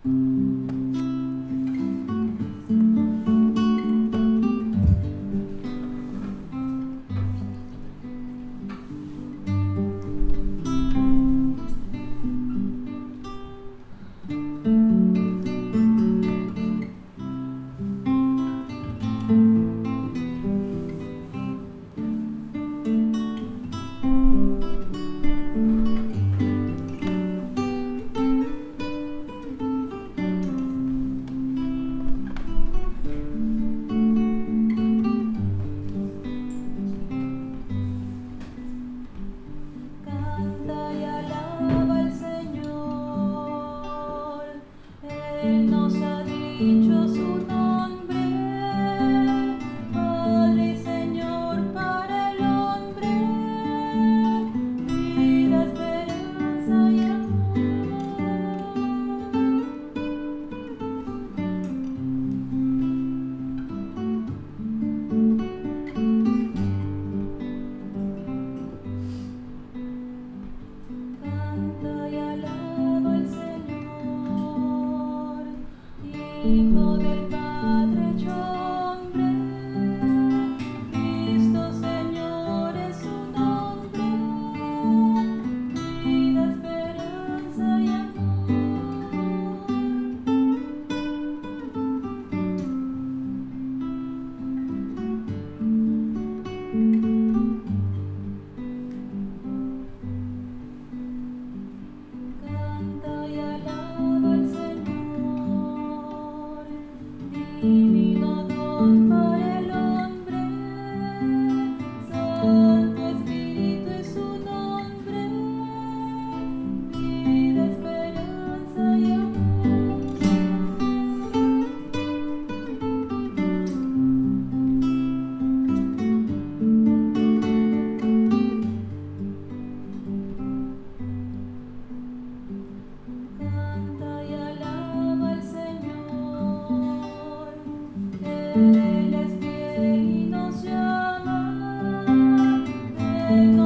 Canta y alaba al Señor, Él nos ha dicho su nombre, Padre y Señor para el hombre, vida, esperanza y amor. Canta y alaba al Señor, Hijo del Padre hecho hombre, Cristo Señor es su nombre, vida, esperanza y amor. Canta y alaba al Señor, divino don para el hombre, Santo Espíritu es su nombre, vida, esperanza y amor. Canta y alaba al Señor, Él es fiel y nos llama, Él